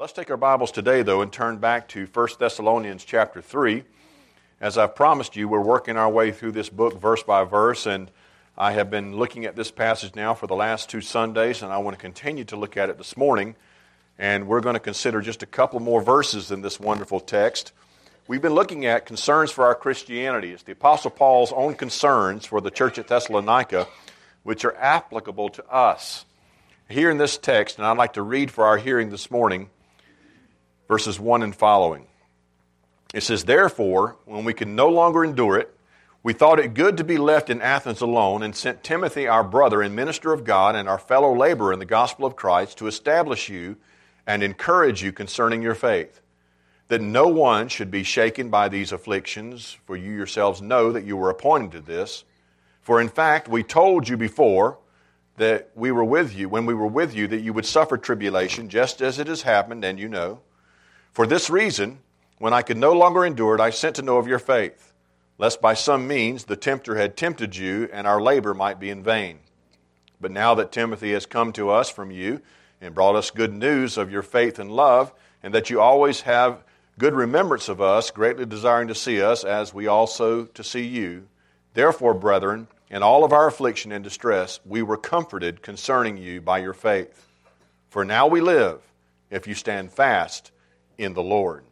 Let's take our Bibles today, though, and turn back to 1 Thessalonians chapter 3. As I've promised you, we're working our way through this book verse by verse, and I have been looking at this passage now for the last 2 Sundays, and I want to continue to look at it this morning. And we're going to consider just a couple more verses in this wonderful text. We've been looking at concerns for our Christianity. It's the Apostle Paul's own concerns for the church at Thessalonica, which are applicable to us. Here in this text, and I'd like to read for our hearing this morning, verses 1 and following. It says, "Therefore, when we could no longer endure it, we thought it good to be left in Athens alone, and sent Timothy, our brother and minister of God, and our fellow laborer in the gospel of Christ, to establish you and encourage you concerning your faith, that no one should be shaken by these afflictions, for you yourselves know that you were appointed to this. For in fact, we told you before that when we were with you, that you would suffer tribulation, just as it has happened, and you know. For this reason, when I could no longer endure it, I sent to know of your faith, lest by some means the tempter had tempted you, and our labor might be in vain. But now that Timothy has come to us from you, and brought us good news of your faith and love, and that you always have good remembrance of us, greatly desiring to see us, as we also to see you. Therefore, brethren, in all of our affliction and distress, we were comforted concerning you by your faith. For now we live, if you stand fast in the Lord."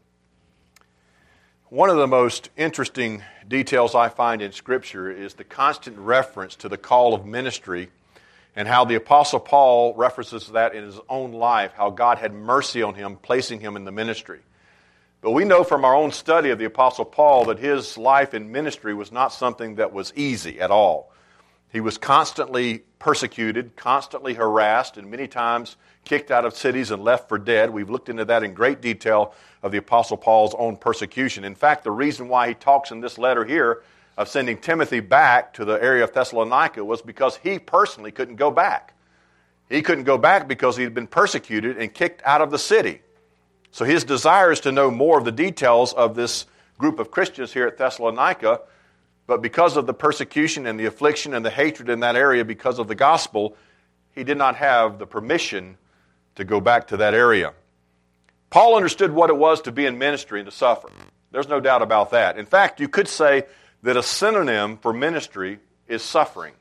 One of the most interesting details I find in Scripture is the constant reference to the call of ministry, and how the Apostle Paul references that in his own life, how God had mercy on him, placing him in the ministry. But we know from our own study of the Apostle Paul that his life in ministry was not something that was easy at all. He was constantly persecuted, constantly harassed, and many times kicked out of cities and left for dead. We've looked into that in great detail of the Apostle Paul's own persecution. In fact, the reason why he talks in this letter here of sending Timothy back to the area of Thessalonica was because he personally couldn't go back. He couldn't go back because he had been persecuted and kicked out of the city. So his desire is to know more of the details of this group of Christians here at Thessalonica, but because of the persecution and the affliction and the hatred in that area because of the gospel, he did not have the permission to go back to that area. Paul understood what it was to be in ministry and to suffer. There's no doubt about that. In fact, you could say that a synonym for ministry is suffering.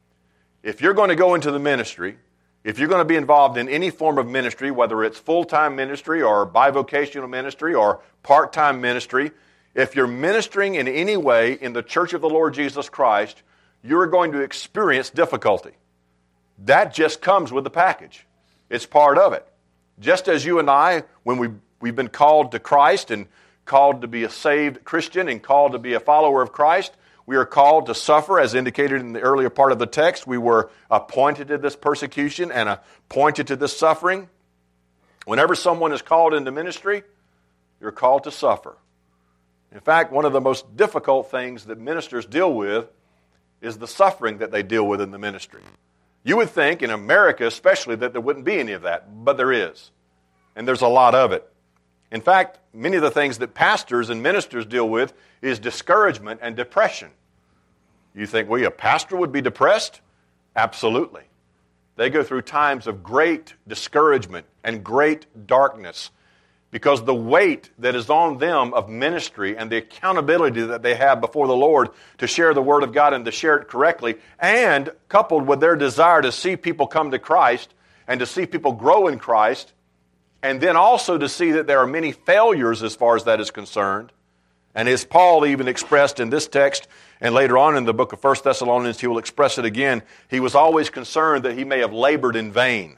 If you're going to go into the ministry, if you're going to be involved in any form of ministry, whether it's full-time ministry or bivocational ministry or part-time ministry, if you're ministering in any way in the church of the Lord Jesus Christ, you're going to experience difficulty. That just comes with the package. It's part of it. Just as you and I, when we've been called to Christ and called to be a saved Christian and called to be a follower of Christ, we are called to suffer, as indicated in the earlier part of the text. We were appointed to this persecution and appointed to this suffering. Whenever someone is called into ministry, you're called to suffer. In fact, one of the most difficult things that ministers deal with is the suffering that they deal with in the ministry. You would think, in America especially, that there wouldn't be any of that, but there is. And there's a lot of it. In fact, many of the things that pastors and ministers deal with is discouragement and depression. You think, well, a pastor would be depressed? Absolutely. They go through times of great discouragement and great darkness because the weight that is on them of ministry and the accountability that they have before the Lord to share the Word of God and to share it correctly, and coupled with their desire to see people come to Christ and to see people grow in Christ, and then also to see that there are many failures as far as that is concerned. And as Paul even expressed in this text, and later on in the book of 1 Thessalonians, he will express it again, he was always concerned that he may have labored in vain.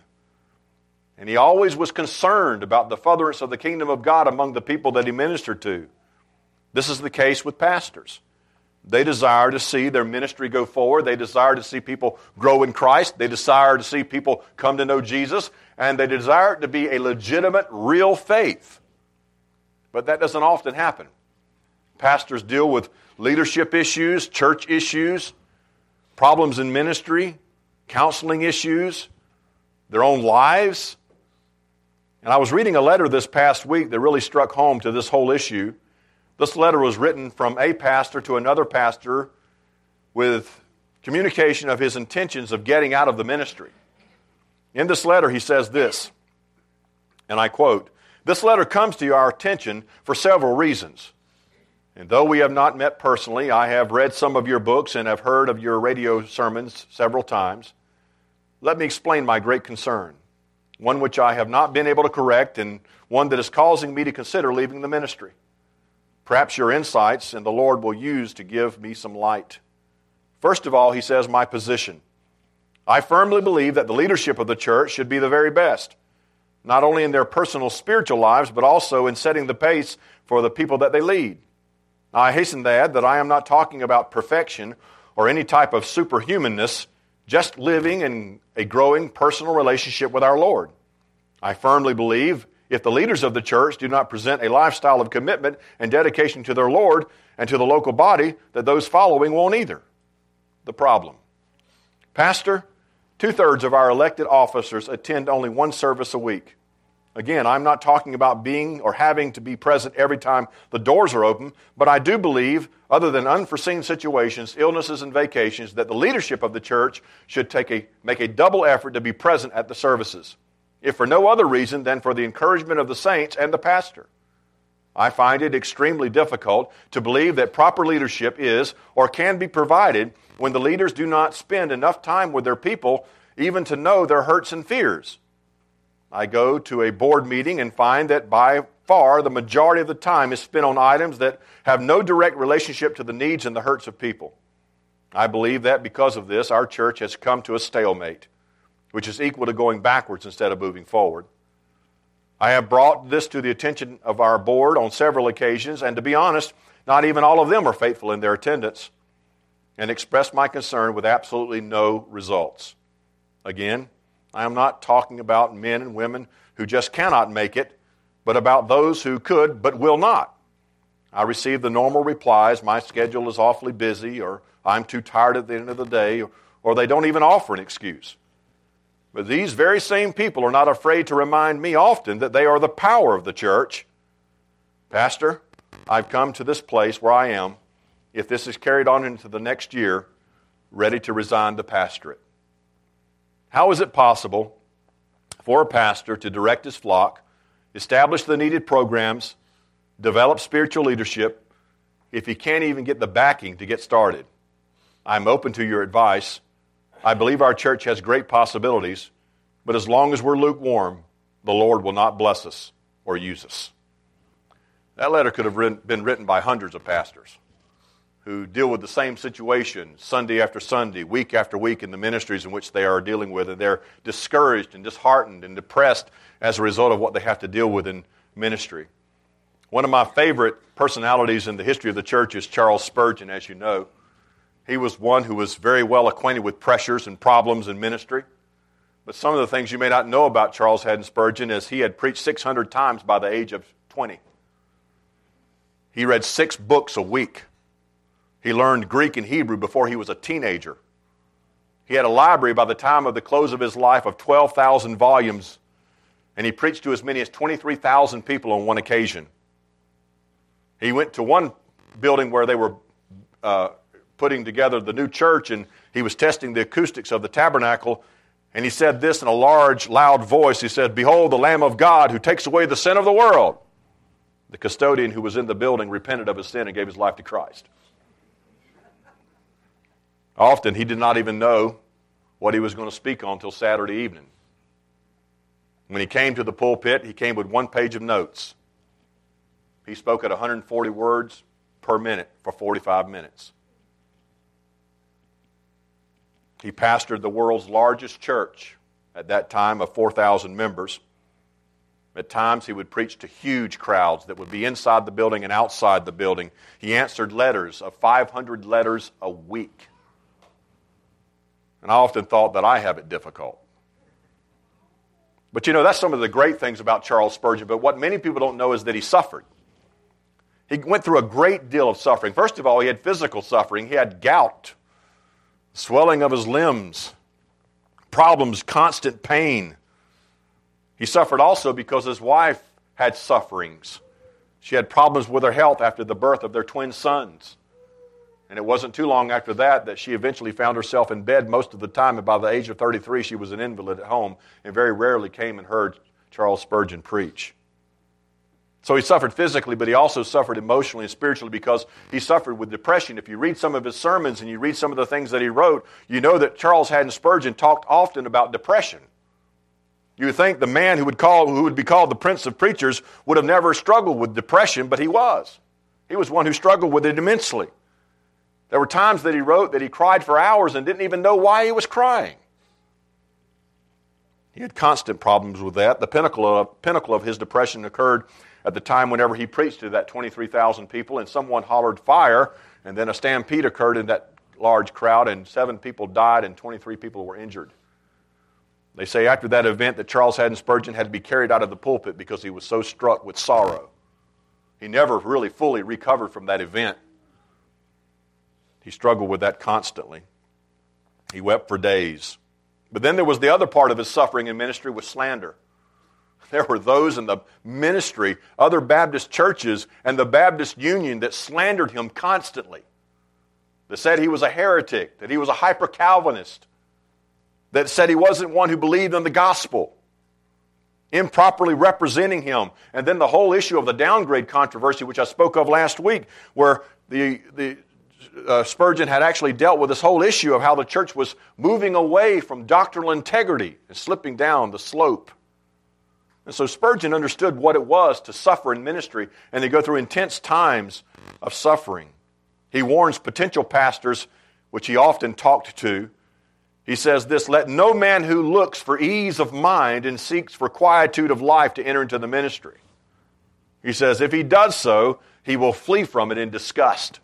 And he always was concerned about the furtherance of the kingdom of God among the people that he ministered to. This is the case with pastors. They desire to see their ministry go forward. They desire to see people grow in Christ. They desire to see people come to know Jesus. And they desire it to be a legitimate, real faith. But that doesn't often happen. Pastors deal with leadership issues, church issues, problems in ministry, counseling issues, their own lives. And I was reading a letter this past week that really struck home to this whole issue. This letter was written from a pastor to another pastor with communication of his intentions of getting out of the ministry. In this letter he says this, and I quote, This letter comes to our attention for several reasons. And though we have not met personally, I have read some of your books and have heard of your radio sermons several times. Let me explain my great concern, one which I have not been able to correct and one that is causing me to consider leaving the ministry. Perhaps your insights and the Lord will use to give me some light. First of all, he says, my position. I firmly believe that the leadership of the church should be the very best, not only in their personal spiritual lives, but also in setting the pace for the people that they lead. Now, I hasten to add that I am not talking about perfection or any type of superhumanness, just living in a growing personal relationship with our Lord. I firmly believe if the leaders of the church do not present a lifestyle of commitment and dedication to their Lord and to the local body, that those following won't either. The problem. Pastor, 2/3 of our elected officers attend only one service a week. Again, I'm not talking about being or having to be present every time the doors are open, but I do believe, other than unforeseen situations, illnesses, and vacations, that the leadership of the church should make a double effort to be present at the services, if for no other reason than for the encouragement of the saints and the pastor. I find it extremely difficult to believe that proper leadership is or can be provided when the leaders do not spend enough time with their people even to know their hurts and fears. I go to a board meeting and find that by far the majority of the time is spent on items that have no direct relationship to the needs and the hurts of people. I believe that because of this, our church has come to a stalemate, which is equal to going backwards instead of moving forward. I have brought this to the attention of our board on several occasions, and to be honest, not even all of them are faithful in their attendance, and expressed my concern with absolutely no results. Again, I am not talking about men and women who just cannot make it, but about those who could but will not. I receive the normal replies, my schedule is awfully busy, or I'm too tired at the end of the day, or they don't even offer an excuse. But these very same people are not afraid to remind me often that they are the power of the church. Pastor, I've come to this place where I am, if this is carried on into the next year, ready to resign the pastorate. How is it possible for a pastor to direct his flock, establish the needed programs, develop spiritual leadership, if he can't even get the backing to get started? I'm open to your advice. I believe our church has great possibilities, but as long as we're lukewarm, the Lord will not bless us or use us. That letter could have been written by hundreds of pastors who deal with the same situation Sunday after Sunday, week after week in the ministries in which they are dealing with, and they're discouraged and disheartened and depressed as a result of what they have to deal with in ministry. One of my favorite personalities in the history of the church is Charles Spurgeon, as you know. He was one who was very well acquainted with pressures and problems in ministry. But some of the things you may not know about Charles Haddon Spurgeon is he had preached 600 times by the age of 20. He read 6 books a week. He learned Greek and Hebrew before he was a teenager. He had a library by the time of the close of his life of 12,000 volumes, and he preached to as many as 23,000 people on one occasion. He went to one building where they were putting together the new church, and he was testing the acoustics of the tabernacle, and he said this in a large, loud voice. He said, "Behold the Lamb of God who takes away the sin of the world." The custodian who was in the building repented of his sin and gave his life to Christ. Often he did not even know what he was going to speak on until Saturday evening. When he came to the pulpit, he came with 1 page of notes. He spoke at 140 words per minute for 45 minutes. He pastored the world's largest church at that time of 4,000 members. At times he would preach to huge crowds that would be inside the building and outside the building. He answered letters of 500 letters a week. And I often thought that I have it difficult. But you know, that's some of the great things about Charles Spurgeon. But what many people don't know is that he suffered. He went through a great deal of suffering. First of all, he had physical suffering. He had gout, swelling of his limbs, problems, constant pain. He suffered also because his wife had sufferings. She had problems with her health after the birth of their twin sons. And it wasn't too long after that she eventually found herself in bed most of the time. And by the age of 33, she was an invalid at home and very rarely came and heard Charles Spurgeon preach. So he suffered physically, but he also suffered emotionally and spiritually because he suffered with depression. If you read some of his sermons and you read some of the things that he wrote, you know that Charles Haddon Spurgeon talked often about depression. You would think the man who would be called the Prince of Preachers would have never struggled with depression, but he was. He was one who struggled with it immensely. There were times that he wrote that he cried for hours and didn't even know why he was crying. He had constant problems with that. The pinnacle of his depression occurred at the time whenever he preached to that 23,000 people and someone hollered fire, and then a stampede occurred in that large crowd and 7 people died and 23 people were injured. They say after that event that Charles Haddon Spurgeon had to be carried out of the pulpit because he was so struck with sorrow. He never really fully recovered from that event. He struggled with that constantly. He wept for days. But then there was the other part of his suffering in ministry with slander. There were those in the ministry, other Baptist churches, and the Baptist Union that slandered him constantly. That said he was a heretic, that he was a hyper-Calvinist, that said he wasn't one who believed in the gospel, improperly representing him. And then the whole issue of the downgrade controversy, which I spoke of last week, where Spurgeon had actually dealt with this whole issue of how the church was moving away from doctrinal integrity and slipping down the slope. And so Spurgeon understood what it was to suffer in ministry and to go through intense times of suffering. He warns potential pastors, which he often talked to. He says this, "Let no man who looks for ease of mind and seeks for quietude of life to enter into the ministry." He says, if he does so, he will flee from it in disgust.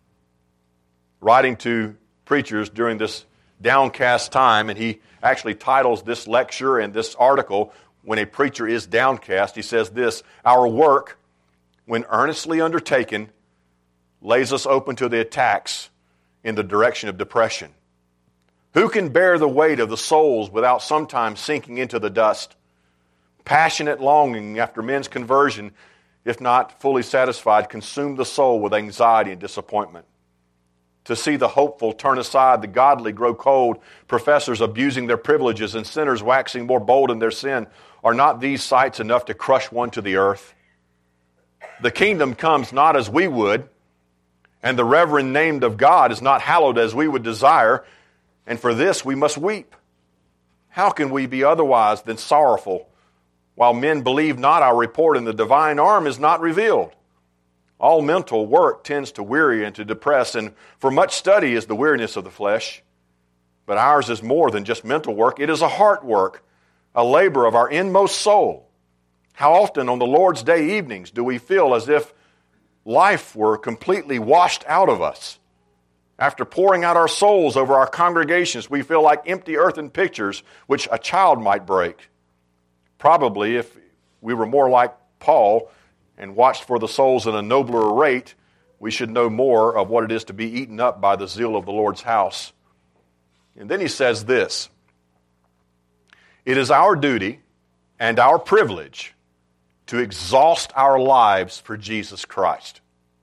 Writing to preachers during this downcast time, and he actually titles this lecture and this article, "When a Preacher is Downcast," he says this, "Our work, when earnestly undertaken, lays us open to the attacks in the direction of depression. Who can bear the weight of the souls without sometimes sinking into the dust? Passionate longing after men's conversion, if not fully satisfied, consume the soul with anxiety and disappointment. To see the hopeful turn aside, the godly grow cold, professors abusing their privileges, and sinners waxing more bold in their sin, are not these sights enough to crush one to the earth? The kingdom comes not as we would, and the reverend name of God is not hallowed as we would desire, and for this we must weep. How can we be otherwise than sorrowful, while men believe not our report and the divine arm is not revealed? All mental work tends to weary and to depress, and for much study is the weariness of the flesh. But ours is more than just mental work. It is a heart work, a labor of our inmost soul. How often on the Lord's Day evenings do we feel as if life were completely washed out of us? After pouring out our souls over our congregations, we feel like empty earthen pitchers which a child might break. Probably if we were more like Paul and watched for the souls in a nobler rate, we should know more of what it is to be eaten up by the zeal of the Lord's house. And then he says this, "It is our duty and our privilege to exhaust our lives for Jesus Christ.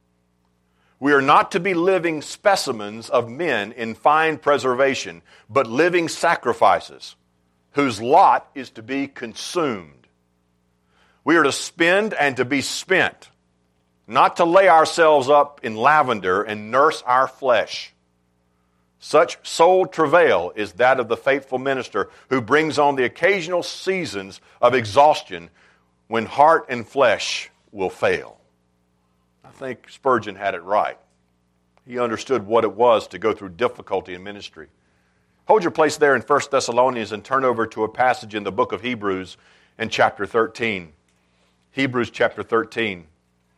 We are not to be living specimens of men in fine preservation, but living sacrifices whose lot is to be consumed. We are to spend and to be spent, not to lay ourselves up in lavender and nurse our flesh. Such soul travail is that of the faithful minister who brings on the occasional seasons of exhaustion when heart and flesh will fail." I think Spurgeon had it right. He understood what it was to go through difficulty in ministry. Hold your place there in 1 Thessalonians and turn over to a passage in the book of Hebrews in chapter 13. Hebrews chapter 13.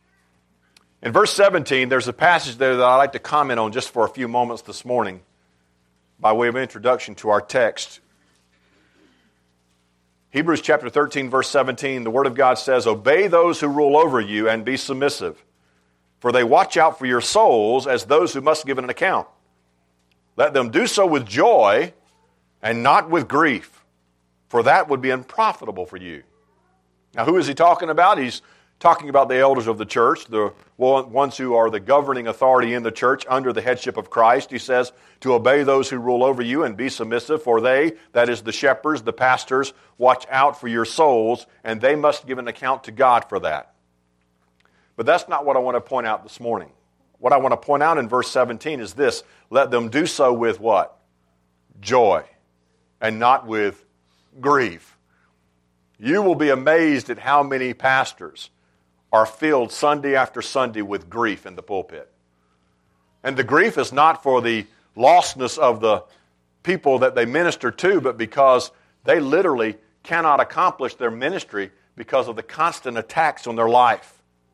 In verse 17, there's a passage there that I'd like to comment on just for a few moments this morning by way of introduction to our text. Hebrews chapter 13, verse 17, the Word of God says, "Obey those who rule over you and be submissive, for they watch out for your souls as those who must give an account. Let them do so with joy and not with grief, for that would be unprofitable for you." Now, who is he talking about? He's talking about the elders of the church, the ones who are the governing authority in the church under the headship of Christ. He says to obey those who rule over you and be submissive, for they, that is the shepherds, the pastors, watch out for your souls, and they must give an account to God for that. But that's not what I want to point out this morning. What I want to point out in verse 17 is this: let them do so with what? Joy, and not with grief. You will be amazed at how many pastors are filled Sunday after Sunday with grief in the pulpit. And the grief is not for the lostness of the people that they minister to, but because they literally cannot accomplish their ministry because of the constant attacks on their life.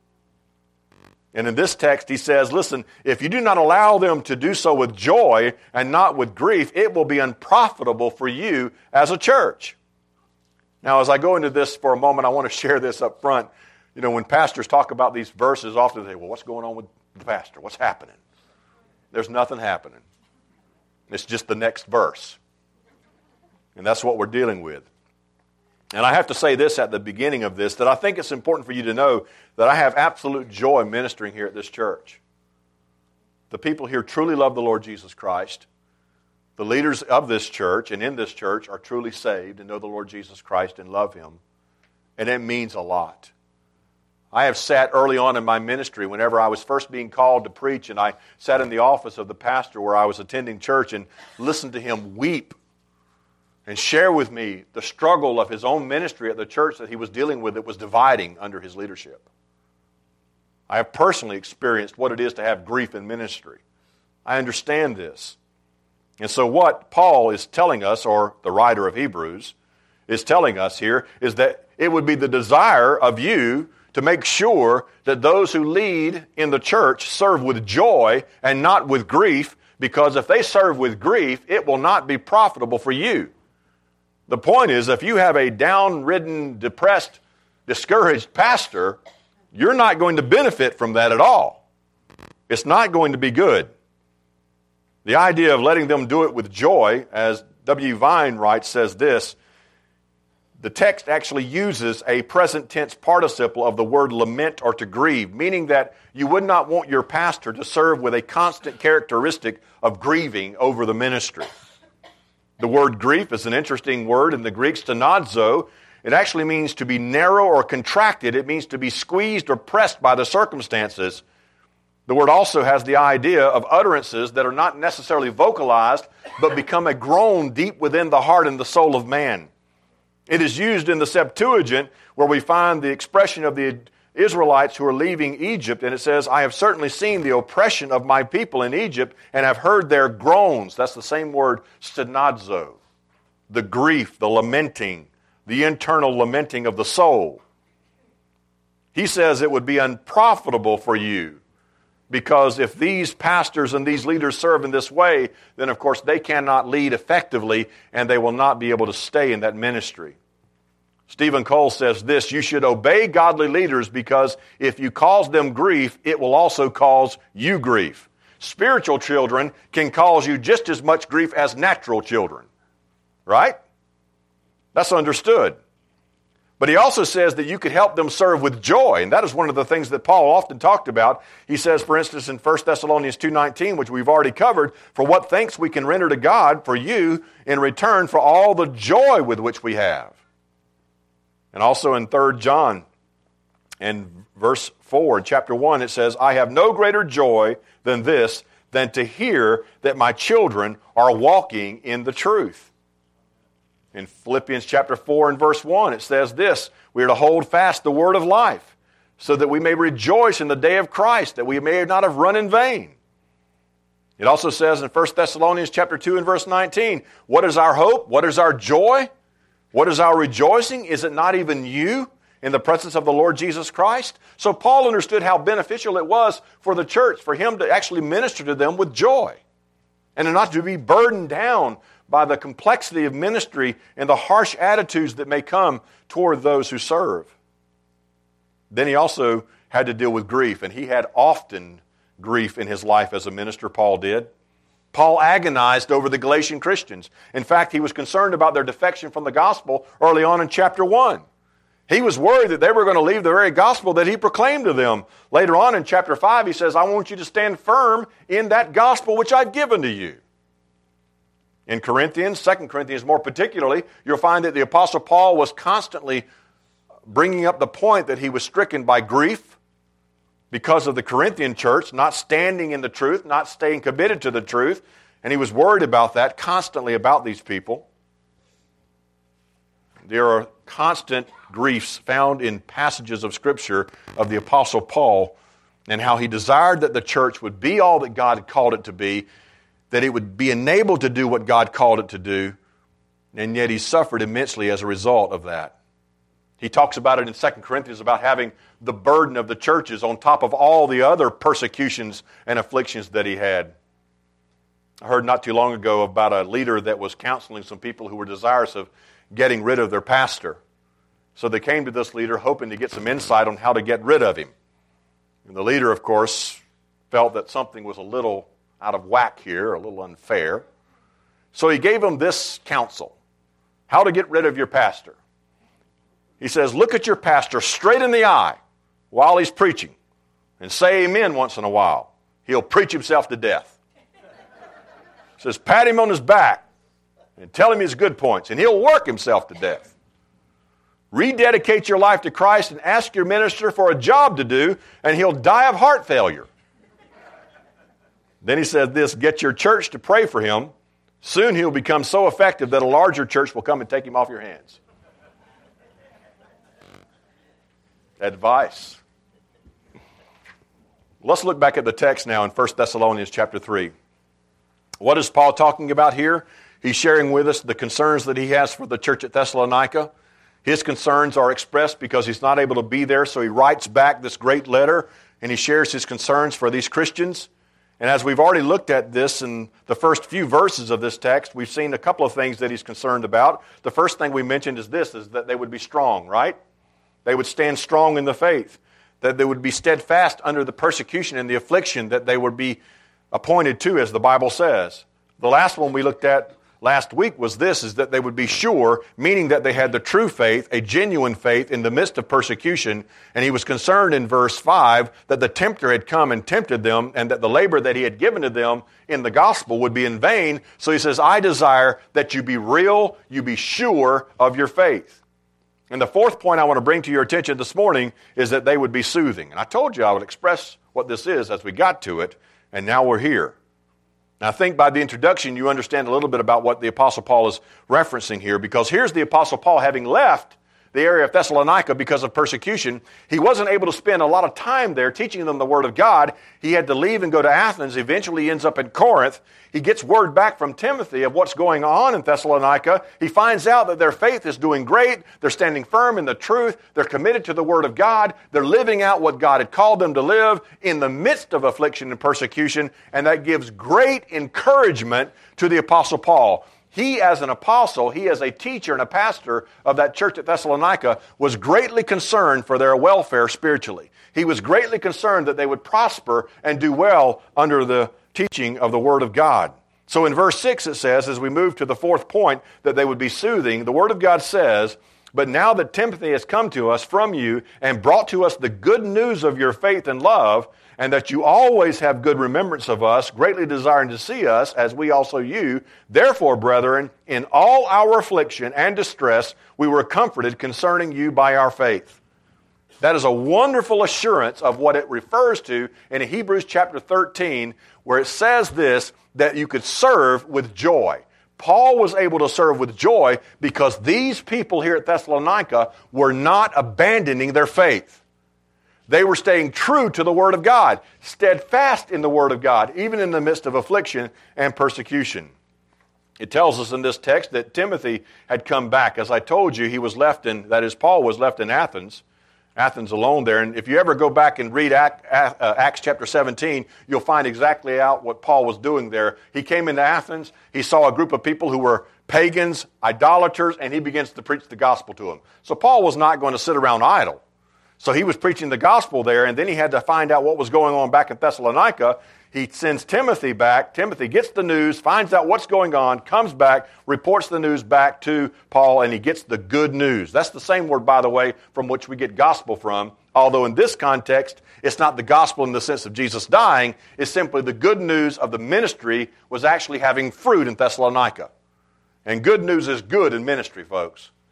And in this text, he says, listen, if you do not allow them to do so with joy and not with grief, it will be unprofitable for you as a church. Now, as I go into this for a moment, I want to share this up front. You know, when pastors talk about these verses, often they say, well, what's going on with the pastor? What's happening? There's nothing happening. It's just the next verse. And that's what we're dealing with. And I have to say this at the beginning of this, that I think it's important for you to know that I have absolute joy ministering here at this church. The people here truly love the Lord Jesus Christ. The leaders of this church and in this church are truly saved and know the Lord Jesus Christ and love Him. And it means a lot. I have sat early on in my ministry whenever I was first being called to preach, and I sat in the office of the pastor where I was attending church and listened to him weep and share with me the struggle of his own ministry at the church that he was dealing with that was dividing under his leadership. I have personally experienced what it is to have grief in ministry. I understand this. And so what Paul is telling us, or the writer of Hebrews is telling us here, is that it would be the desire of you to make sure that those who lead in the church serve with joy and not with grief, because if they serve with grief, it will not be profitable for you. The point is, if you have a down-ridden, depressed, discouraged pastor, you're not going to benefit from that at all. It's not going to be good. The idea of letting them do it with joy, as W. Vine writes, says this: the text actually uses a present tense participle of the word lament or to grieve, meaning that you would not want your pastor to serve with a constant characteristic of grieving over the ministry. The word grief is an interesting word in the Greek, stenazo. It actually means to be narrow or contracted. It means to be squeezed or pressed by the circumstances. The word also has the idea of utterances that are not necessarily vocalized, but become a groan deep within the heart and the soul of man. It is used in the Septuagint, where we find the expression of the Israelites who are leaving Egypt, and it says, I have certainly seen the oppression of my people in Egypt, and have heard their groans. That's the same word, stenazo. The grief, the lamenting, the internal lamenting of the soul. He says it would be unprofitable for you, because if these pastors and these leaders serve in this way, then of course they cannot lead effectively, and they will not be able to stay in that ministry. Stephen Cole says this: you should obey godly leaders, because if you cause them grief, it will also cause you grief. Spiritual children can cause you just as much grief as natural children. Right? That's understood. But he also says that you could help them serve with joy, and that is one of the things that Paul often talked about. He says, for instance, in 1 Thessalonians 2:19, which we've already covered, for what thanks we can render to God for you in return for all the joy with which we have. And also in 3 John, in verse 4, in chapter 1, it says, I have no greater joy than this, than to hear that my children are walking in the truth. In Philippians chapter 4 and verse 1, it says this: we are to hold fast the word of life, so that we may rejoice in the day of Christ, that we may not have run in vain. It also says in 1 Thessalonians chapter 2 and verse 19, what is our hope? What is our joy? What is our rejoicing? Is it not even you in the presence of the Lord Jesus Christ? So Paul understood how beneficial it was for the church, for him to actually minister to them with joy, and not to be burdened down by the complexity of ministry and the harsh attitudes that may come toward those who serve. Then he also had to deal with grief, and he had often grief in his life as a minister, Paul did. Paul agonized over the Galatian Christians. In fact, he was concerned about their defection from the gospel early on in chapter 1. He was worried that they were going to leave the very gospel that he proclaimed to them. Later on in chapter 5, he says, I want you to stand firm in that gospel which I've given to you. In Corinthians, 2 Corinthians more particularly, you'll find that the Apostle Paul was constantly bringing up the point that he was stricken by grief, because of the Corinthian church not standing in the truth, not staying committed to the truth, and he was worried about that, constantly about these people. There are constant griefs found in passages of Scripture of the Apostle Paul and how he desired that the church would be all that God had called it to be, that it would be enabled to do what God called it to do, and yet he suffered immensely as a result of that. He talks about it in 2 Corinthians about having the burden of the churches on top of all the other persecutions and afflictions that he had. I heard not too long ago about a leader that was counseling some people who were desirous of getting rid of their pastor. So they came to this leader hoping to get some insight on how to get rid of him. And the leader, of course, felt that something was a little out of whack here, a little unfair. So he gave them this counsel: how to get rid of your pastor. He says, look at your pastor straight in the eye while he's preaching and say amen once in a while. He'll preach himself to death. He says, pat him on his back and tell him his good points, and he'll work himself to death. Rededicate your life to Christ and ask your minister for a job to do, and he'll die of heart failure. Then he says this: get your church to pray for him. Soon he'll become so effective that a larger church will come and take him off your hands. Advice. Let's look back at the text now in 1 Thessalonians chapter 3. What is Paul talking about here? He's sharing with us the concerns that he has for the church at Thessalonica. His concerns are expressed because he's not able to be there, so he writes back this great letter, and he shares his concerns for these Christians. And as we've already looked at this in the first few verses of this text, we've seen a couple of things that he's concerned about. The first thing we mentioned is this, is that they would be strong, right? They would stand strong in the faith, that they would be steadfast under the persecution and the affliction that they would be appointed to, as the Bible says. The last one we looked at last week was this, is that they would be sure, meaning that they had the true faith, a genuine faith in the midst of persecution. And he was concerned in verse 5 that the tempter had come and tempted them, and that the labor that he had given to them in the gospel would be in vain. So he says, I desire that you be real, you be sure of your faith. And the fourth point I want to bring to your attention this morning is that they would be soothing. And I told you I would express what this is as we got to it, and now we're here. Now I think by the introduction you understand a little bit about what the Apostle Paul is referencing here, because here's the Apostle Paul having left the area of Thessalonica because of persecution. He wasn't able to spend a lot of time there teaching them the Word of God. He had to leave and go to Athens. Eventually he ends up in Corinth. He gets word back from Timothy of what's going on in Thessalonica. He finds out that their faith is doing great. They're standing firm in the truth. They're committed to the Word of God. They're living out what God had called them to live in the midst of affliction and persecution. And that gives great encouragement to the Apostle Paul. He, as an apostle, he as a teacher and a pastor of that church at Thessalonica, was greatly concerned for their welfare spiritually. He was greatly concerned that they would prosper and do well under the teaching of the Word of God. So in verse 6 it says, as we move to the fourth point, that they would be soothing, the Word of God says, but now that Timothy has come to us from you and brought to us the good news of your faith and love, and that you always have good remembrance of us, greatly desiring to see us, as we also you. Therefore, brethren, in all our affliction and distress, we were comforted concerning you by our faith. That is a wonderful assurance of what it refers to in Hebrews chapter 13, where it says this, that you could serve with joy. Paul was able to serve with joy because these people here at Thessalonica were not abandoning their faith. They were staying true to the Word of God, steadfast in the Word of God, even in the midst of affliction and persecution. It tells us in this text that Timothy had come back. As I told you, he was left in, that is, Paul was left in Athens alone there. And if you ever go back and read Acts chapter 17, you'll find exactly out what Paul was doing there. He came into Athens, he saw a group of people who were pagans, idolaters, and he begins to preach the gospel to them. So Paul was not going to sit around idle. So he was preaching the gospel there, and then he had to find out what was going on back in Thessalonica. He sends Timothy back. Timothy gets the news, finds out what's going on, comes back, reports the news back to Paul, and he gets the good news. That's the same word, by the way, from which we get gospel from. Although in this context, it's not the gospel in the sense of Jesus dying. It's simply the good news of the ministry was actually having fruit in Thessalonica. And good news is good in ministry, folks.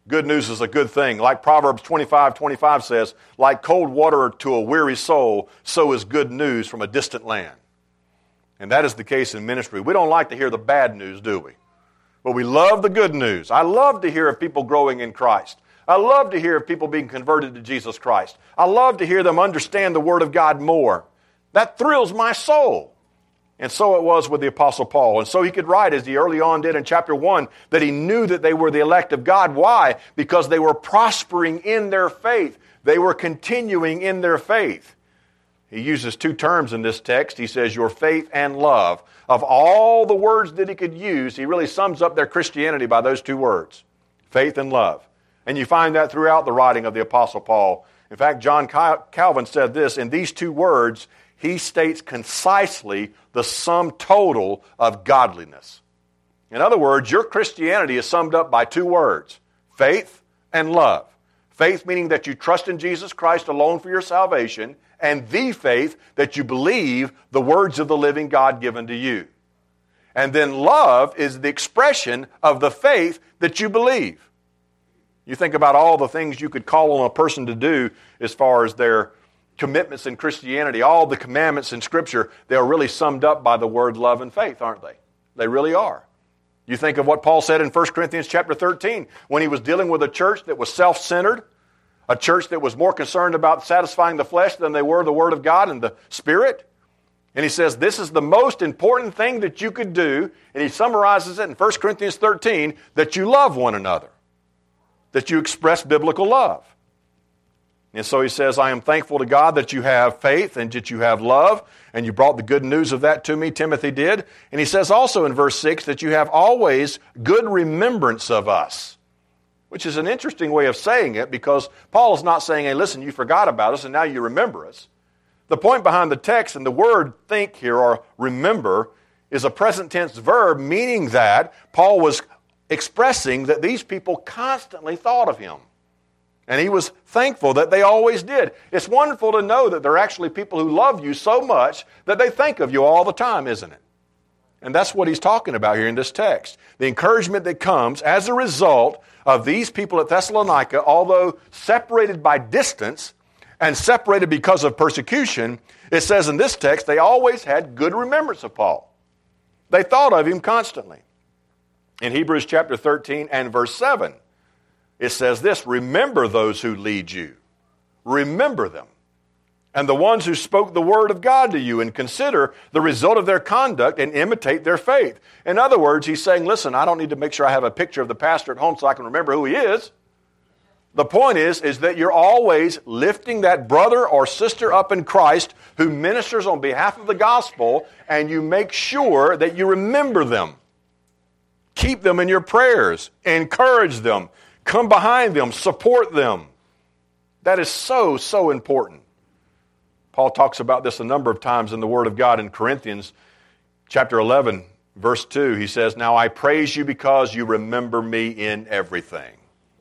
Good news is a good thing. Like Proverbs 25:25 says, like cold water to a weary soul, so is good news from a distant land. And that is the case in ministry. We don't like to hear the bad news, do we? But we love the good news. I love to hear of people growing in Christ. I love to hear of people being converted to Jesus Christ. I love to hear them understand the Word of God more. That thrills my soul. And so it was with the Apostle Paul. And so he could write, as he early on did in chapter 1, that he knew that they were the elect of God. Why? Because they were prospering in their faith. They were continuing in their faith. He uses two terms in this text. He says, your faith and love. Of all the words that he could use, he really sums up their Christianity by those two words, faith and love. And you find that throughout the writing of the Apostle Paul. In fact, John Calvin said this, in these two words, he states concisely the sum total of godliness. In other words, your Christianity is summed up by two words, faith and love. Faith meaning that you trust in Jesus Christ alone for your salvation, and the faith that you believe the words of the living God given to you. And then love is the expression of the faith that you believe. You think about all the things you could call on a person to do as far as their commitments in Christianity, all the commandments in Scripture, they're really summed up by the word love and faith, aren't they? They really are. You think of what Paul said in 1 Corinthians chapter 13 when he was dealing with a church that was self-centered, a church that was more concerned about satisfying the flesh than they were the Word of God and the Spirit. And he says this is the most important thing that you could do, and he summarizes it in 1 Corinthians 13, that you love one another, that you express biblical love. And so he says, I am thankful to God that you have faith and that you have love, and you brought the good news of that to me, Timothy did. And he says also in verse 6 that you have always good remembrance of us, which is an interesting way of saying it because Paul is not saying, hey, listen, you forgot about us and now you remember us. The point behind the text and the word think here or remember is a present tense verb, meaning that Paul was expressing that these people constantly thought of him. And he was thankful that they always did. It's wonderful to know that there are actually people who love you so much that they think of you all the time, isn't it? And that's what he's talking about here in this text. The encouragement that comes as a result of these people at Thessalonica, although separated by distance and separated because of persecution, it says in this text they always had good remembrance of Paul. They thought of him constantly. In Hebrews chapter 13 and verse 7, it says this, remember those who lead you. Remember them. And the ones who spoke the word of God to you, and consider the result of their conduct and imitate their faith. In other words, he's saying, listen, I don't need to make sure I have a picture of the pastor at home so I can remember who he is. The point is that you're always lifting that brother or sister up in Christ who ministers on behalf of the gospel, and you make sure that you remember them. Keep them in your prayers. Encourage them. Come behind them. Support them. That is so, so important. Paul talks about this a number of times in the Word of God in Corinthians chapter 11, verse 2. He says, now I praise you because you remember me in everything.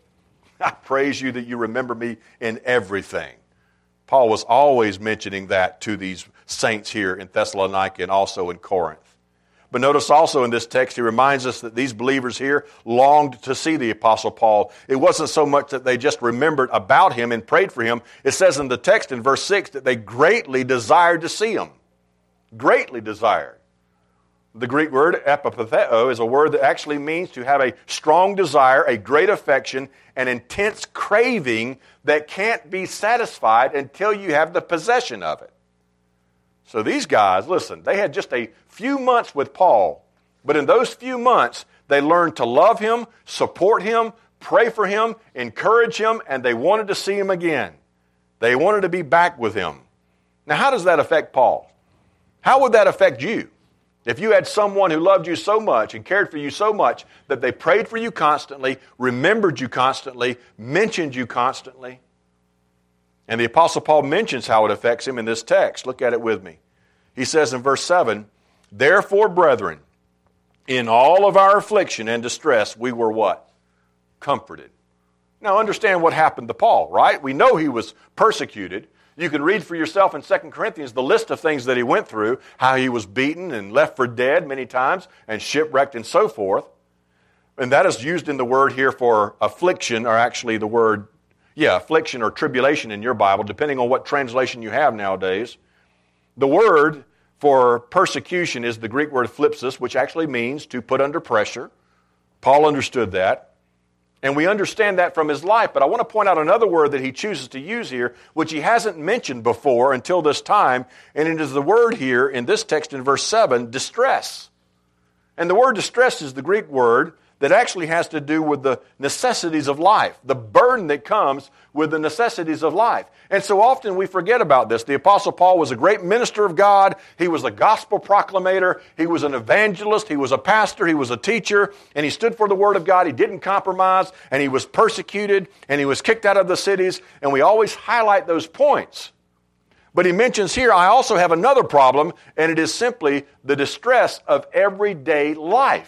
I praise you that you remember me in everything. Paul was always mentioning that to these saints here in Thessalonica and also in Corinth. But notice also in this text, he reminds us that these believers here longed to see the Apostle Paul. It wasn't so much that they just remembered about him and prayed for him. It says in the text in verse 6 that they greatly desired to see him. Greatly desired. The Greek word epipatheo is a word that actually means to have a strong desire, a great affection, an intense craving that can't be satisfied until you have the possession of it. So these guys, listen, they had just a few months with Paul, but in those few months, they learned to love him, support him, pray for him, encourage him, and they wanted to see him again. They wanted to be back with him. Now, how does that affect Paul? How would that affect you? If you had someone who loved you so much and cared for you so much that they prayed for you constantly, remembered you constantly, mentioned you constantly. And the Apostle Paul mentions how it affects him in this text. Look at it with me. He says in verse 7, therefore, brethren, in all of our affliction and distress, we were what? Comforted. Now understand what happened to Paul, right? We know he was persecuted. You can read for yourself in 2 Corinthians the list of things that he went through, how he was beaten and left for dead many times and shipwrecked and so forth. And that is used in the word here for affliction, or actually the word, affliction or tribulation in your Bible, depending on what translation you have nowadays. The word for persecution is the Greek word phlipsis, which actually means to put under pressure. Paul understood that. And we understand that from his life. But I want to point out another word that he chooses to use here, which he hasn't mentioned before until this time. And it is the word here in this text in verse 7, distress. And the word distress is the Greek word that actually has to do with the necessities of life, the burden that comes with the necessities of life. And so often we forget about this. The Apostle Paul was a great minister of God. He was a gospel proclamator. He was an evangelist. He was a pastor. He was a teacher. And he stood for the Word of God. He didn't compromise. And he was persecuted. And he was kicked out of the cities. And we always highlight those points. But he mentions here, I also have another problem, and it is simply the distress of everyday life.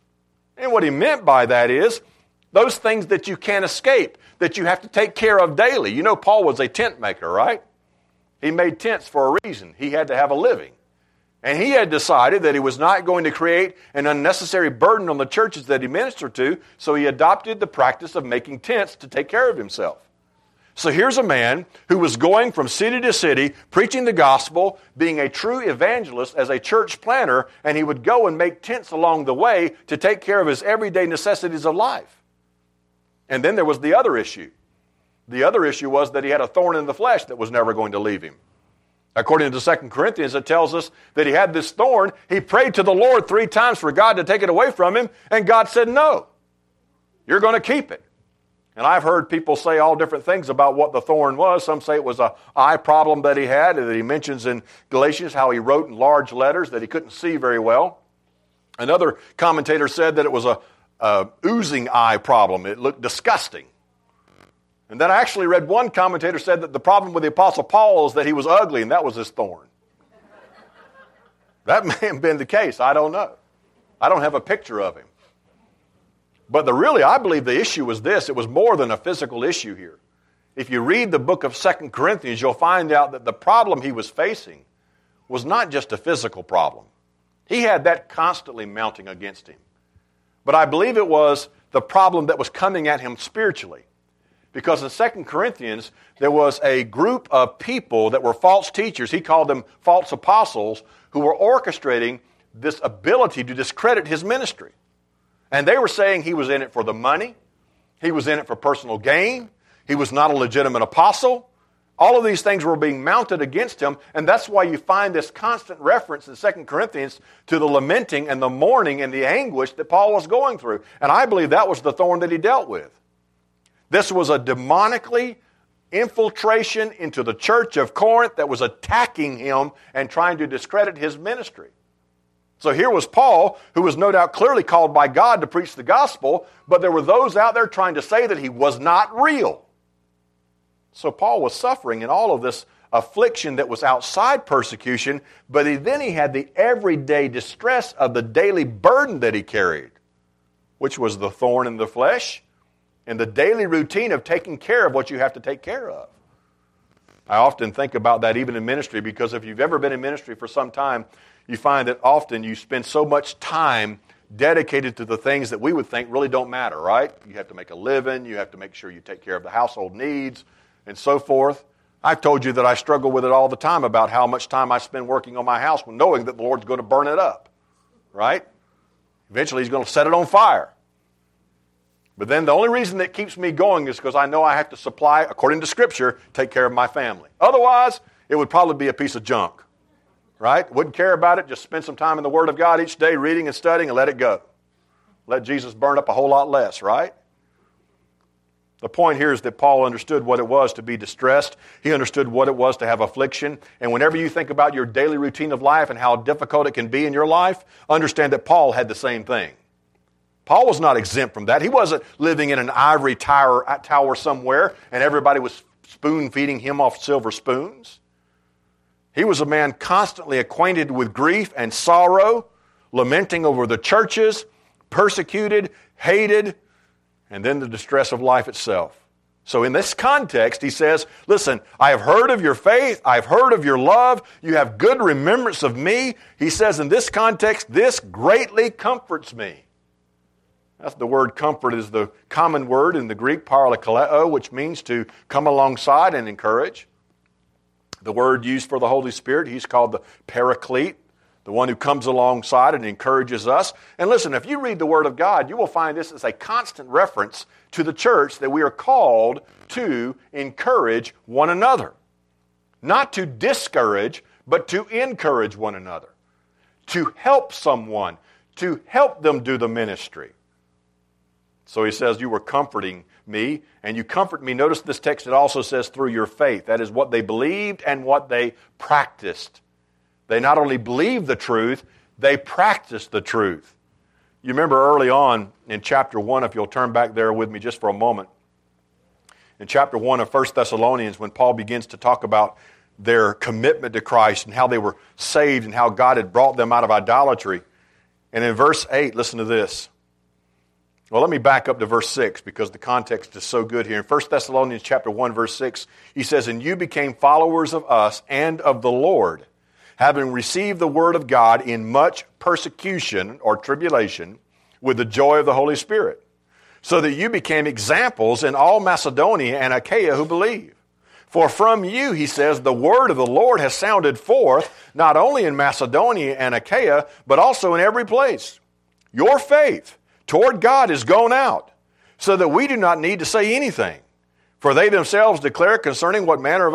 And what he meant by that is those things that you can't escape, that you have to take care of daily. You know, Paul was a tent maker, right? He made tents for a reason. He had to have a living. And he had decided that he was not going to create an unnecessary burden on the churches that he ministered to, so he adopted the practice of making tents to take care of himself. So here's a man who was going from city to city, preaching the gospel, being a true evangelist as a church planner, and he would go and make tents along the way to take care of his everyday necessities of life. And then there was the other issue. The other issue was that he had a thorn in the flesh that was never going to leave him. According to 2 Corinthians, it tells us that he had this thorn. He prayed to the Lord 3 times for God to take it away from him, and God said, no, you're going to keep it. And I've heard people say all different things about what the thorn was. Some say it was an eye problem that he had, that he mentions in Galatians how he wrote in large letters that he couldn't see very well. Another commentator said that it was a oozing eye problem. It looked disgusting. And then I actually read one commentator said that the problem with the Apostle Paul is that he was ugly, and that was his thorn. That may have been the case. I don't know. I don't have a picture of him. But I believe the issue was this. It was more than a physical issue here. If you read the book of 2 Corinthians, you'll find out that the problem he was facing was not just a physical problem. He had that constantly mounting against him. But I believe it was the problem that was coming at him spiritually. Because in 2 Corinthians, there was a group of people that were false teachers. He called them false apostles who were orchestrating this ability to discredit his ministry. And they were saying he was in it for the money. He was in it for personal gain. He was not a legitimate apostle. All of these things were being mounted against him, and that's why you find this constant reference in 2 Corinthians to the lamenting and the mourning and the anguish that Paul was going through. And I believe that was the thorn that he dealt with. This was a demonically infiltration into the church of Corinth that was attacking him and trying to discredit his ministry. So here was Paul, who was no doubt clearly called by God to preach the gospel, but there were those out there trying to say that he was not real. So Paul was suffering in all of this affliction that was outside persecution, but then he had the everyday distress of the daily burden that he carried, which was the thorn in the flesh and the daily routine of taking care of what you have to take care of. I often think about that even in ministry, because if you've ever been in ministry for some time, you find that often you spend so much time dedicated to the things that we would think really don't matter, right? You have to make a living, you have to make sure you take care of the household needs, and so forth. I've told you that I struggle with it all the time about how much time I spend working on my house knowing that the Lord's going to burn it up, right? Eventually He's going to set it on fire. But then the only reason that keeps me going is because I know I have to supply, according to Scripture, take care of my family. Otherwise, it would probably be a piece of junk. Right? Wouldn't care about it. Just spend some time in the Word of God each day, reading and studying, and let it go. Let Jesus burn up a whole lot less, right? The point here is that Paul understood what it was to be distressed. He understood what it was to have affliction. And whenever you think about your daily routine of life and how difficult it can be in your life, understand that Paul had the same thing. Paul was not exempt from that. He wasn't living in an ivory tower somewhere and everybody was spoon-feeding him off silver spoons. He was a man constantly acquainted with grief and sorrow, lamenting over the churches, persecuted, hated, and then the distress of life itself. So in this context, he says, listen, I have heard of your faith, I've heard of your love, you have good remembrance of me. He says in this context, this greatly comforts me. That's the word comfort is the common word in the Greek, parakaleo, which means to come alongside and encourage. The word used for the Holy Spirit, he's called the paraclete, the one who comes alongside and encourages us. And listen, if you read the Word of God, you will find this is a constant reference to the church that we are called to encourage one another. Not to discourage, but to encourage one another. To help someone, to help them do the ministry. So he says, you were comforting me, and you comfort me. Notice this text, it also says through your faith. That is what they believed and what they practiced. They not only believed the truth, they practiced the truth. You remember early on in chapter 1, if you'll turn back there with me just for a moment. In chapter 1 of 1 Thessalonians, when Paul begins to talk about their commitment to Christ and how they were saved and how God had brought them out of idolatry. And in verse 8, listen to this. Well, let me back up to verse 6 because the context is so good here. In 1 Thessalonians chapter 1, verse 6, he says, "And you became followers of us and of the Lord, having received the word of God in much persecution or tribulation with the joy of the Holy Spirit, so that you became examples in all Macedonia and Achaia who believe. For from you," he says, "the word of the Lord has sounded forth, not only in Macedonia and Achaia, but also in every place. Your faith toward God is gone out, so that we do not need to say anything. For they themselves declare concerning what manner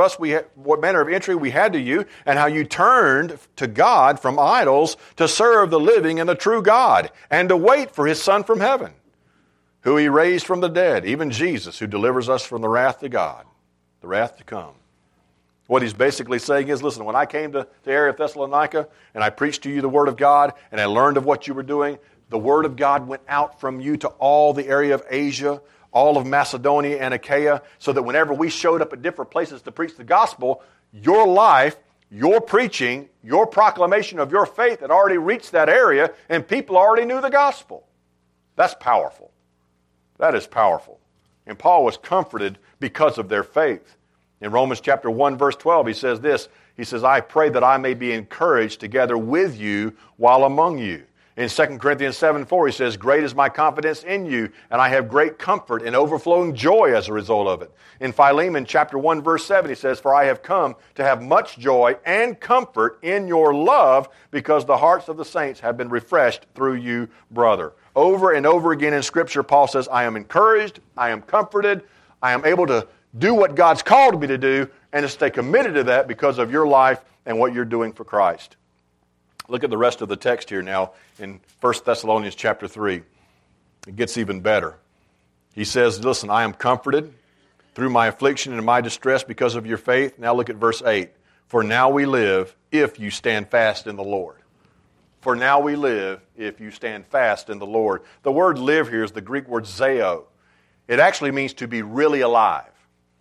of entry we had to you, and how you turned to God from idols to serve the living and the true God, and to wait for his Son from heaven, who he raised from the dead, even Jesus, who delivers us from the wrath to God, the wrath to come." What he's basically saying is, listen, when I came to the area of Thessalonica, and I preached to you the Word of God, and I learned of what you were doing, the Word of God went out from you to all the area of Asia, all of Macedonia and Achaia, so that whenever we showed up at different places to preach the gospel, your life, your preaching, your proclamation of your faith had already reached that area, and people already knew the gospel. That's powerful. That is powerful. And Paul was comforted because of their faith. In Romans chapter 1, verse 12, he says this. He says, "I pray that I may be encouraged together with you while among you." In 2 Corinthians 7:4, he says, "Great is my confidence in you, and I have great comfort and overflowing joy as a result of it." In Philemon chapter 1, verse 7, he says, "For I have come to have much joy and comfort in your love, because the hearts of the saints have been refreshed through you, brother." Over and over again in Scripture, Paul says, I am encouraged, I am comforted, I am able to do what God's called me to do, and to stay committed to that because of your life and what you're doing for Christ. Look at the rest of the text here now in 1 Thessalonians chapter 3. It gets even better. He says, listen, "I am comforted through my affliction and my distress because of your faith." Now look at verse 8. "For now we live if you stand fast in the Lord." For now we live if you stand fast in the Lord. The word live here is the Greek word zeo. It actually means to be really alive,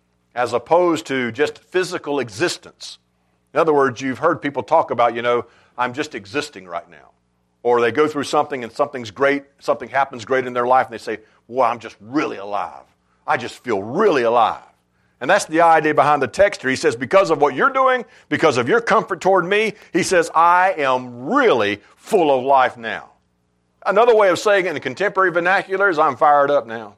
as opposed to just physical existence. In other words, you've heard people talk about, I'm just existing right now. Or they go through something and something's great, something happens great in their life, and they say, well, I'm just really alive. I just feel really alive. And that's the idea behind the text here. He says, because of what you're doing, because of your comfort toward me, he says, I am really full of life now. Another way of saying it in the contemporary vernacular is I'm fired up now.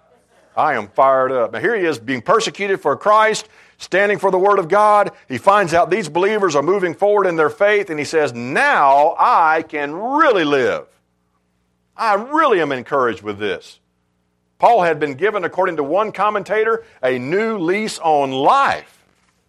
I am fired up. Now here he is being persecuted for Christ, standing for the Word of God. He finds out these believers are moving forward in their faith, and he says, now I can really live. I really am encouraged with this. Paul had been given, according to one commentator, a new lease on life.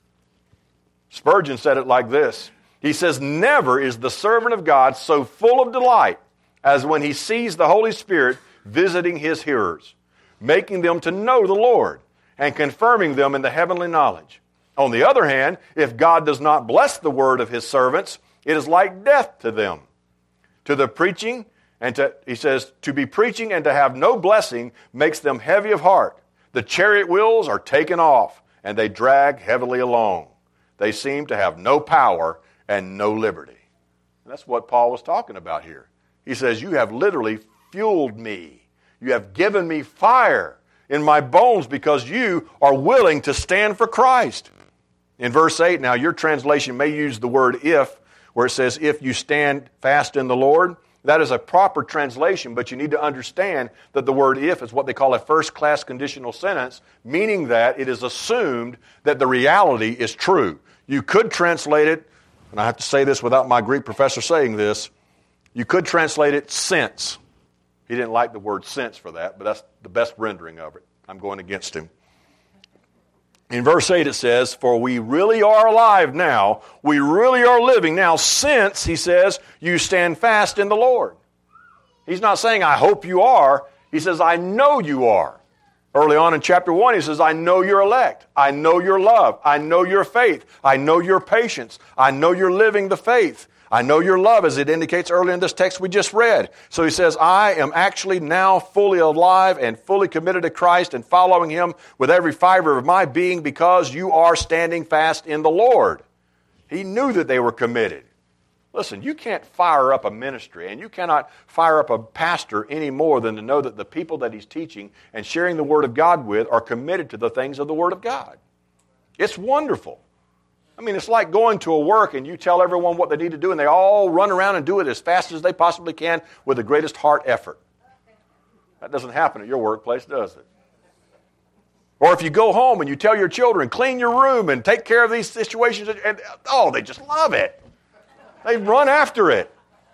Spurgeon said it like this. He says, never is the servant of God so full of delight as when he sees the Holy Spirit visiting his hearers, making them to know the Lord, and confirming them in the heavenly knowledge. On the other hand, if God does not bless the word of his servants, it is like death to them. To the preaching, he says, to be preaching and to have no blessing makes them heavy of heart. The chariot wheels are taken off, and they drag heavily along. They seem to have no power and no liberty. And that's what Paul was talking about here. He says, you have literally fueled me. You have given me fire in my bones because you are willing to stand for Christ. In verse 8, now your translation may use the word if, where it says, if you stand fast in the Lord. That is a proper translation, but you need to understand that the word if is what they call a first-class conditional sentence, meaning that it is assumed that the reality is true. You could translate it, and I have to say this without my Greek professor saying this, you could translate it since. He didn't like the word since for that, but that's the best rendering of it. I'm going against him. In verse 8 it says, for we really are alive now, we really are living now, since, he says, you stand fast in the Lord. He's not saying, I hope you are. He says, I know you are. Early on in chapter 1, he says, I know your elect. I know your love. I know your faith. I know your patience. I know you're living the faith. I know your love, as it indicates earlier in this text we just read. So he says, I am actually now fully alive and fully committed to Christ and following Him with every fiber of my being because you are standing fast in the Lord. He knew that they were committed. Listen, you can't fire up a ministry and you cannot fire up a pastor any more than to know that the people that he's teaching and sharing the Word of God with are committed to the things of the Word of God. It's wonderful. I mean, it's like going to a work and you tell everyone what they need to do and they all run around and do it as fast as they possibly can with the greatest heart effort. That doesn't happen at your workplace, does it? Or if you go home and you tell your children, clean your room and take care of these situations, and they just love it. They run after it.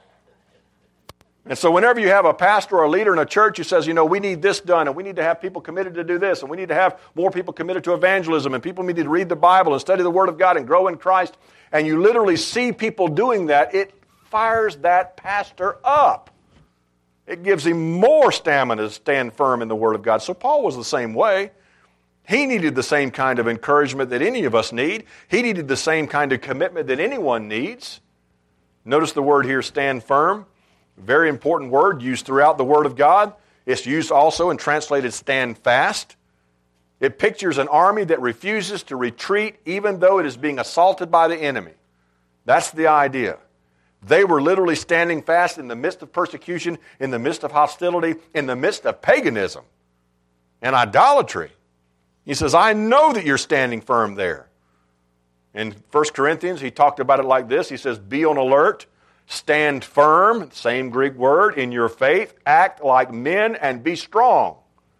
And so whenever you have a pastor or a leader in a church who says, we need this done, and we need to have people committed to do this, and we need to have more people committed to evangelism, and people need to read the Bible and study the Word of God and grow in Christ, and you literally see people doing that, it fires that pastor up. It gives him more stamina to stand firm in the Word of God. So Paul was the same way. He needed the same kind of encouragement that any of us need. He needed the same kind of commitment that anyone needs. Notice the word here, stand firm. Very important word used throughout the Word of God. It's used also and translated stand fast. It pictures an army that refuses to retreat even though it is being assaulted by the enemy. That's the idea. They were literally standing fast in the midst of persecution, in the midst of hostility, in the midst of paganism and idolatry. He says, I know that you're standing firm there. In 1 Corinthians, he talked about it like this. He says, be on alert. Stand firm, same Greek word, in your faith. Act like men and be strong.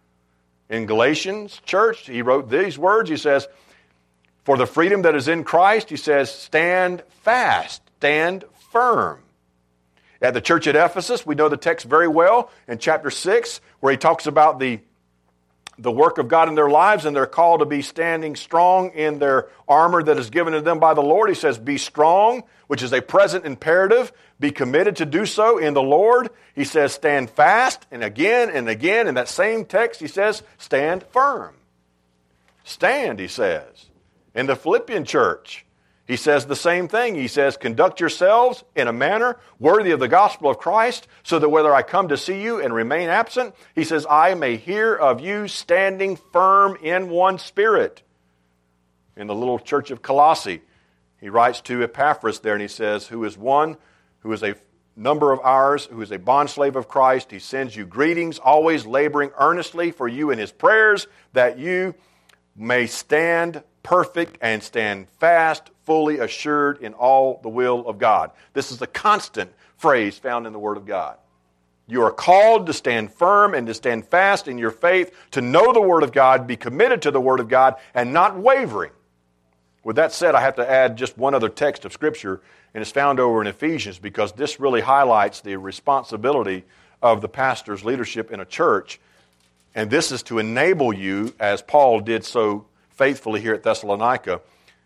In Galatians church, he wrote these words. He says, for the freedom that is in Christ, he says, stand fast, stand firm. At the church at Ephesus, we know the text very well in chapter 6, where he talks about the work of God in their lives, and they're called to be standing strong in their armor that is given to them by the Lord. He says, be strong, which is a present imperative. Be committed to do so in the Lord. He says, stand fast, and again, in that same text, he says, stand firm. Stand, he says. In the Philippian church, he says the same thing. He says, conduct yourselves in a manner worthy of the gospel of Christ, so that whether I come to see you and remain absent, he says, I may hear of you standing firm in one spirit. In the little church of Colossae, he writes to Epaphras there, and he says, who is one, who is a number of ours, who is a bondslave of Christ. He sends you greetings, always laboring earnestly for you in his prayers, that you may stand perfect and stand fast, fully assured in all the will of God. This is a constant phrase found in the Word of God. You are called to stand firm and to stand fast in your faith, to know the Word of God, be committed to the Word of God, and not wavering. With that said, I have to add just one other text of Scripture, and it's found over in Ephesians, because this really highlights the responsibility of the pastor's leadership in a church. And this is to enable you, as Paul did so faithfully here at Thessalonica,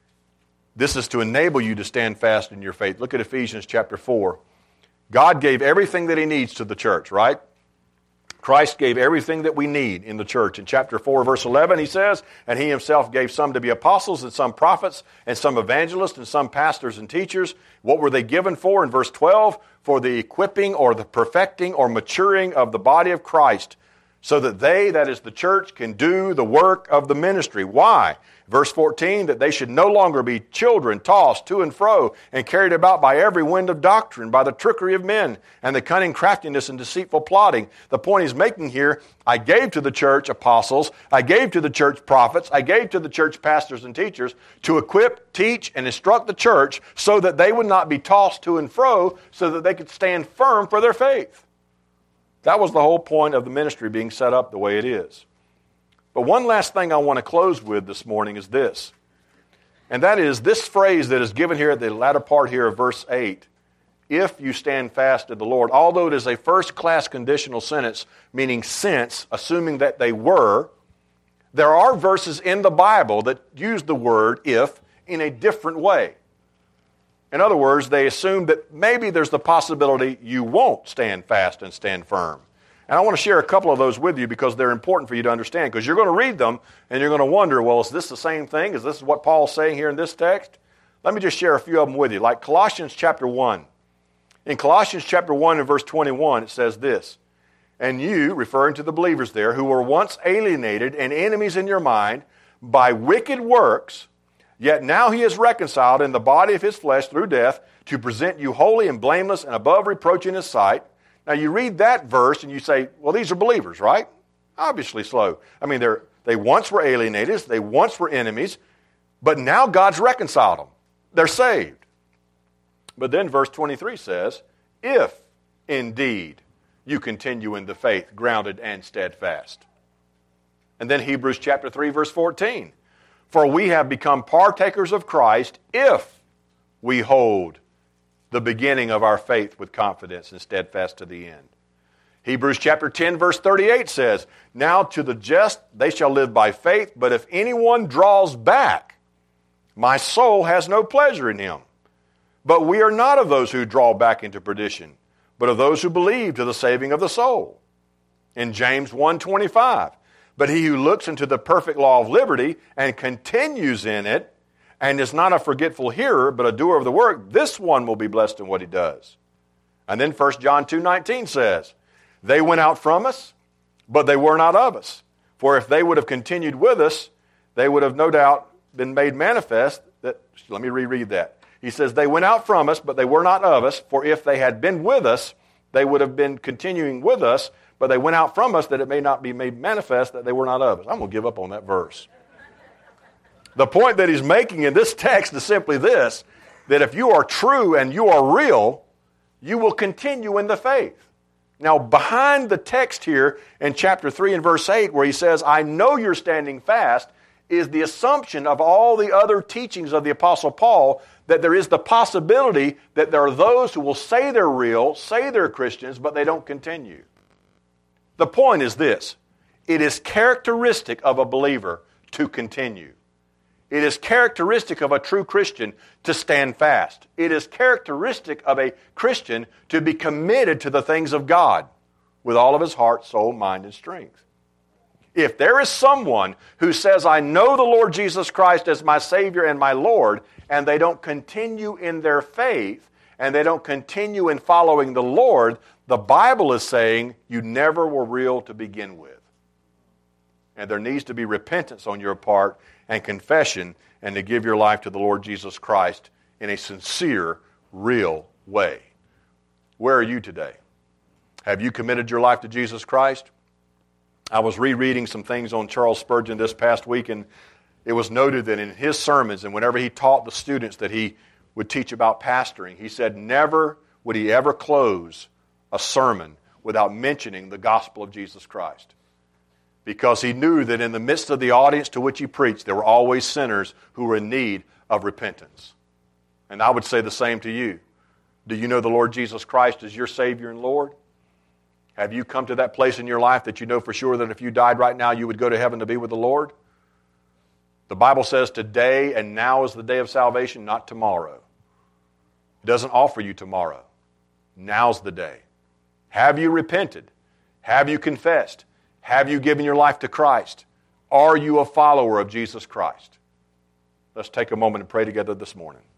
this is to enable you to stand fast in your faith. Look at Ephesians chapter 4. God gave everything that he needs to the church, right? Christ gave everything that we need in the church. In chapter 4, verse 11, he says, and he himself gave some to be apostles and some prophets and some evangelists and some pastors and teachers. What were they given for? In verse 12, for the equipping or the perfecting or maturing of the body of Christ, so that they, that is the church, can do the work of the ministry. Why? Verse 14, that they should no longer be children tossed to and fro and carried about by every wind of doctrine, by the trickery of men and the cunning craftiness and deceitful plotting. The point he's making here, I gave to the church apostles, I gave to the church prophets, I gave to the church pastors and teachers to equip, teach, and instruct the church so that they would not be tossed to and fro, so that they could stand firm for their faith. That was the whole point of the ministry being set up the way it is. But one last thing I want to close with this morning is this. And that is this phrase that is given here at the latter part here of verse 8. If you stand fast in the Lord. Although it is a first-class conditional sentence, meaning since, assuming that they were, there are verses in the Bible that use the word if in a different way. In other words, they assume that maybe there's the possibility you won't stand fast and stand firm. And I want to share a couple of those with you because they're important for you to understand. Because you're going to read them and you're going to wonder, well, is this the same thing? Is this what Paul's saying here in this text? Let me just share a few of them with you. Like Colossians chapter 1. In Colossians chapter 1 and verse 21, it says this, and you, referring to the believers there, who were once alienated and enemies in your mind by wicked works, yet now he is reconciled in the body of his flesh through death to present you holy and blameless and above reproach in his sight. Now, you read that verse and you say, well, these are believers, right? Obviously so. I mean, they once were alienated, they once were enemies, but now God's reconciled them. They're saved. But then verse 23 says, if indeed you continue in the faith, grounded and steadfast. And then Hebrews chapter 3, verse 14. For we have become partakers of Christ if we hold the beginning of our faith with confidence and steadfast to the end. Hebrews chapter 10, verse 38 says, now to the just they shall live by faith, but if anyone draws back, my soul has no pleasure in him. But we are not of those who draw back into perdition, but of those who believe to the saving of the soul. In James 1:25, but he who looks into the perfect law of liberty and continues in it, and is not a forgetful hearer, but a doer of the work, this one will be blessed in what he does. And then 1 John 2:19 says, they went out from us, but they were not of us. For if they would have continued with us, they would have no doubt been made manifest that, let me reread that. He says, they went out from us, but they were not of us. For if they had been with us, they would have been continuing with us, but they went out from us that it may not be made manifest that they were not of us. I'm going to give up on that verse. The point that he's making in this text is simply this, that if you are true and you are real, you will continue in the faith. Now, behind the text here in chapter 3 and verse 8 where he says, I know you're standing fast, is the assumption of all the other teachings of the Apostle Paul that there is the possibility that there are those who will say they're real, say they're Christians, but they don't continue. The point is this, it is characteristic of a believer to continue. It is characteristic of a true Christian to stand fast. It is characteristic of a Christian to be committed to the things of God with all of his heart, soul, mind, and strength. If there is someone who says, I know the Lord Jesus Christ as my Savior and my Lord, and they don't continue in their faith, and they don't continue in following the Lord, the Bible is saying you never were real to begin with. And there needs to be repentance on your part and confession and to give your life to the Lord Jesus Christ in a sincere, real way. Where are you today? Have you committed your life to Jesus Christ? I was rereading some things on Charles Spurgeon this past week, and it was noted that in his sermons and whenever he taught the students that he would teach about pastoring, he said never would he ever close a sermon without mentioning the gospel of Jesus Christ. Because he knew that in the midst of the audience to which he preached, there were always sinners who were in need of repentance. And I would say the same to you. Do you know the Lord Jesus Christ as your Savior and Lord? Have you come to that place in your life that you know for sure that if you died right now, you would go to heaven to be with the Lord? The Bible says today and now is the day of salvation, not tomorrow. It doesn't offer you tomorrow. Now's the day. Have you repented? Have you confessed? Have you given your life to Christ? Are you a follower of Jesus Christ? Let's take a moment and pray together this morning.